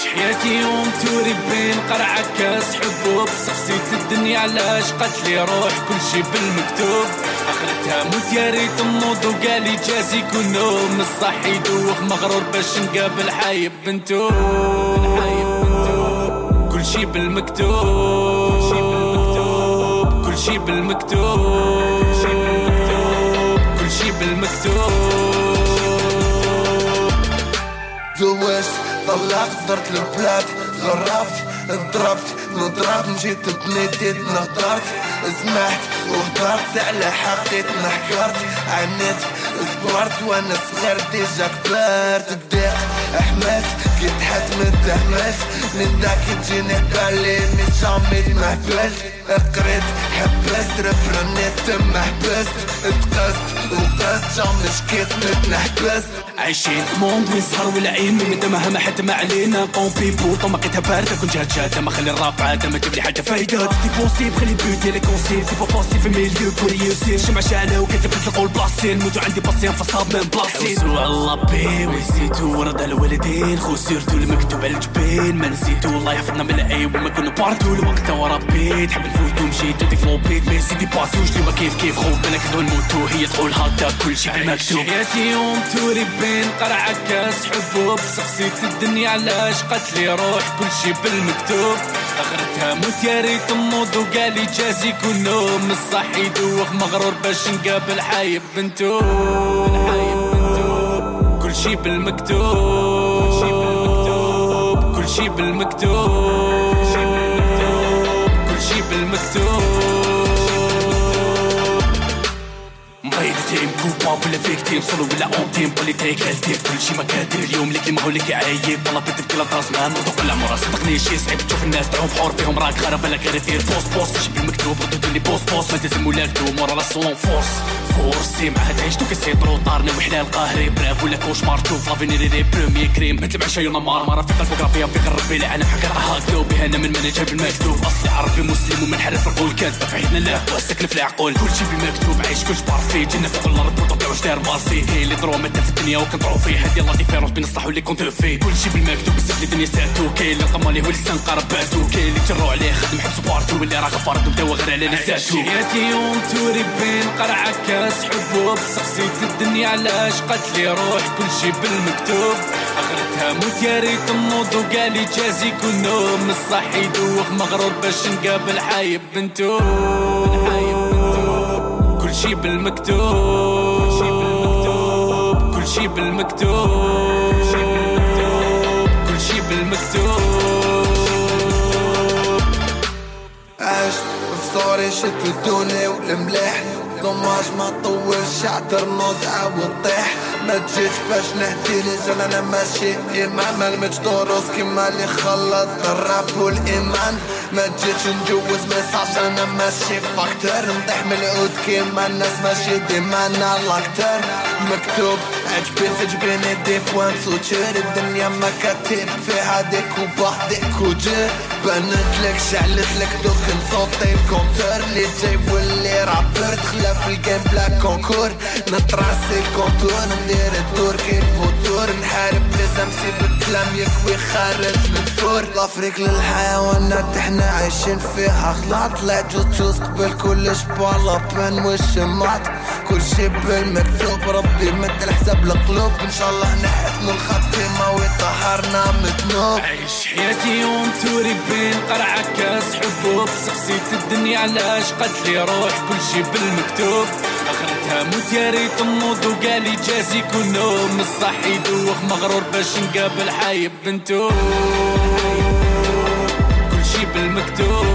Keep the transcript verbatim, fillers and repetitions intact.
حياتي يوم توري بين قرعة كاس حبوب. سقسيت الدنيا علاش قالت لي روح كلشي بالمكتوب. اخرتها موت يا ريت النوض وقالي جازي كون نوم. الصح يدوخ مغرور باش نقابل حايب بنتو. كلشي بالمكتوب كلشي بالمكتوب كلشي بالمكتوب. تزوجت طلعت درت البلاد غربت ضربت نضرب مشيت بنيتي نهضرت سمحت وهضرت على حقيتنا حكرت عانيت صبرت وانا صغير ديجا كبرت. الضيق احمد كي تحت من تهمت من داك تجيني بالي مي جامي مهبلت. قريت حبست ربرنيت تم حبست اتقست وقست جامي شكيت متنحبست. عايشين موند وين سهر والعين من مدامها ما حد ما علينا. قوم بيبو طمقتها باردة كون جات جاتة ما خلي الراب عادة ما تجيب لي حاجة فايدة. دي بوسيب خلي بيوتي لي كونسيب سي با فاسي في ميليو بور يوسير. شمع شعلة وكتبت القول بلاصين موتو عندي باسيان فصاب من بلاصين. حوسو الله بي ويسيتو ورد الوالدين خو سيرتو المكتوب على الجبين ما نسيتو. الله يحفظنا من العيب وما كنا بارتو الوقت وربي تحب الفوتو مشيتو دي فلوبيت مي سيدي باتوش اليوم كيف كيف خوف بالك دون موتو. هي تقول هادا كلشي بالمكتوب. حياتي يوم توري بين قرعة كاس حبوب. سقسيت الدنيا علاش قالت لي روح كلشي بالمكتوب. اخرتها موت يا ريت النوض وقالي جازي كون نوم. الصح يدوخ مغرور باش نقابل حايب بنتو. كلشي بالمكتوب كلشي بالمكتوب كلشي بالمكتوب. مبين تيم كوباب ولا فيكتيم صلو ولا اونتيم بوليتيك التيم كلشي مكاتب. اليوم ليكي ما هو ليكي عايب والله بنت بكلا طراس ما نوضو كل عمرها. صدقني شي صعيب تشوف الناس تعوم بحور فيهم راك غرب لا كير دير بوس بوس. كلشي بالمكتوب ردو لي بوس بوس ما تلزم ولا كتوب مورا لا سولون فورس فورسي مع هاد عيشتو كيسيطرو طارنا وحلال قاهري برافو ولا كوشمار تشوف لافينيري لي بروميي كريم مثل بعشا يوم مار مره في الفوتوغرافيا بيقرب بي انا حكا هاكلو بها انا من منهج بالمكتوب. اصلي عربي مسلم ومنحرف القول كذب في عيدنا لا وسكن في العقول. كلشي بالمكتوب عايش كلش بارفي جنة فوق الارض وطبيعة واش داير مارسي. هي اللي ضروا متى في الدنيا وكنطرو فيه هاد يلا ديفيرونس بين الصح واللي كنت فيه. كلشي بالمكتوب بزاف لي الدنيا ساعتو. كاين اللي طمالي هو اللي سنقرب باتو. كاين اللي جرو عليه خدم حبسو بارتو واللي راه غفرت وبداو غير على نساتو. حياتي يوم توري بين قرعة كاس حبوب. سقسيت الدنيا علاش قالت لي روح كلشي بالمكتوب. اخرتها موت يا ريت النوض وقالي جازي كون نوم. الصح يدوخ مغرور باش نقابل حايب بنتو. كلشي بالمكتوب كلشي بالمكتوب كلشي بالمكتوب. عشت بفصوري شت الدوني والملاح دوماج ما طولش عطر نوض عاود طيح. ما تجيش باش نهدي لي انا ماشي امام ملمتش دروس كيما اللي خلط الراب والايمان. ما تجيش نجوز ميساج انا ماشي فاكتور. نطيح من العود كيما الناس ماشي ديما انا لاكتر. مكتوب عجبي في جبيني دي بوان سوتشير. الدنيا ما كاتب فيها ديك وبحديك وجير. بنتلك شعلتلك دوك نصوتي كونتور. اللي جاي واللي رابر دخلا في الجيم بلا كونكور. نطراسي كونتور ندير الدور كي الفوتور. نحارب لازم سي بالكلام يكوي خارج من الفور. لافريك للحيوانات احنا عايشين فيها خلاط. لا جوز جوز قبل كلش بالا بن والشمات. كل شي بالمكتوب ربي مد الحساب القلوب. ان شاء الله نحسن الخاتمة ويطهرنا مذنوب. عيش حياتي يوم توري بين قرعة كاس حبوب. سقسيت الدنيا علاش قالت لي روح كلشي بالمكتوب. اخرتها موت يا ريت النوض وقالي جازي كون نوم. الصح يدوخ مغرور باش نقابل حايب بنتو. كلشي بالمكتوب